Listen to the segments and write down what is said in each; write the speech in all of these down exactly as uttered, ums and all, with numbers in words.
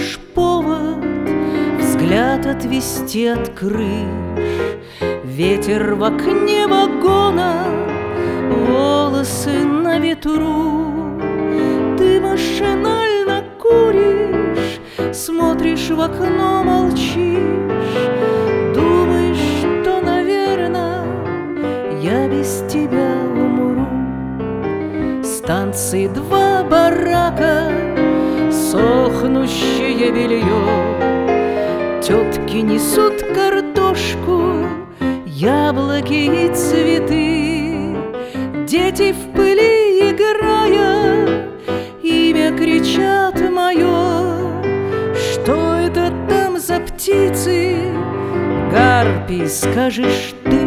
лишь повод взгляд отвести от крыш. Ветер в окне вагона, волосы на ветру. Ты машинально куришь, смотришь в окно, молчишь. Думаешь, что, наверно, я без тебя умру. Станции два барака, сохнущее белье. Тетки несут картошку, яблоки и цветы. Дети в пыли играя, имя кричат мое. Что это там за птицы? Гарпий, скажешь ты.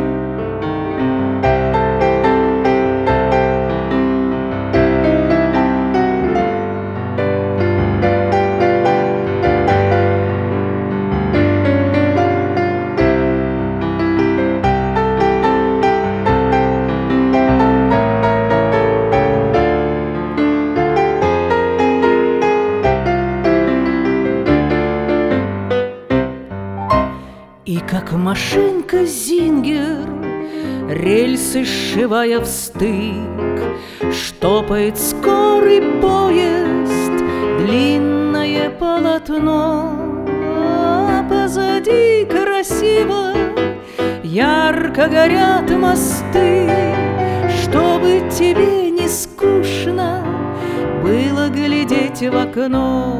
И как машинка Зингер, рельсы сшивая в стык, штопает скорый поезд длинное полотно. А позади красиво, ярко горят мосты. Чтобы тебе не скучно было глядеть в окно.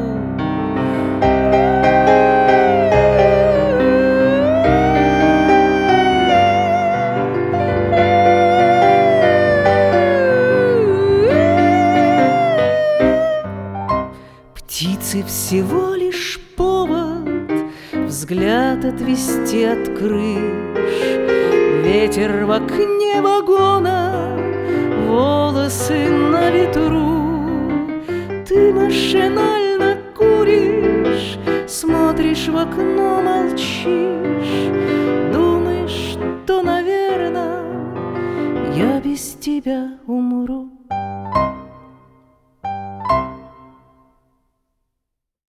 Птицы всего лишь повод взгляд отвести от крыш. Ветер в окне вагона, волосы на ветру. Ты машинально куришь, смотришь в окно, молчишь. Думаешь, что, наверно, я без тебя умру.